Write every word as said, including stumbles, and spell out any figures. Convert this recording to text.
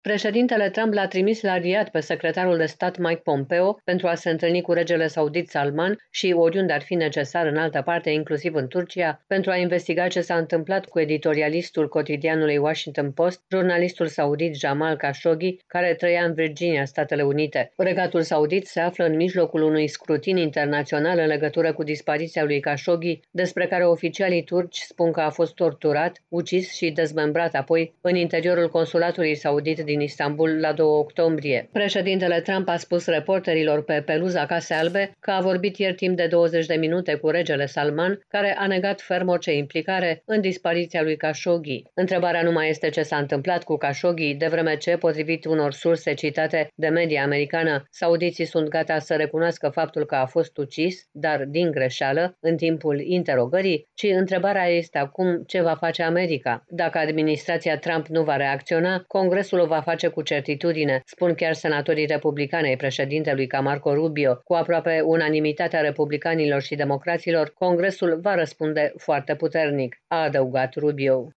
Președintele Trump l-a trimis la Riyadh pe secretarul de stat Mike Pompeo pentru a se întâlni cu regele saudit Salman și oriunde ar fi necesar în altă parte, inclusiv în Turcia, pentru a investiga ce s-a întâmplat cu editorialistul cotidianului Washington Post, jurnalistul saudit Jamal Khashoggi, care trăia în Virginia, Statele Unite. Regatul Saudit se află în mijlocul unui scrutin internațional în legătură cu dispariția lui Khashoggi, despre care oficialii turci spun că a fost torturat, ucis și dezmembrat apoi în interiorul consulatului saudit din Istanbul la doi octombrie. Președintele Trump a spus reporterilor pe peluza Casei Albe că a vorbit ieri timp de douăzeci de minute cu regele Salman, care a negat ferm orice implicare în dispariția lui Khashoggi. Întrebarea nu mai este ce s-a întâmplat cu Khashoggi, de vreme ce, potrivit unor surse citate de media americană, saudiții sunt gata să recunoască faptul că a fost ucis, dar din greșeală, în timpul interogării, ci întrebarea este acum ce va face America. Dacă administrația Trump nu va reacționa, Congresul o va face cu certitudine, spun chiar senatorii republicani ai președintelui ca Marco Rubio. Cu aproape unanimitatea republicanilor și democraților, Congresul va răspunde foarte puternic, a adăugat Rubio.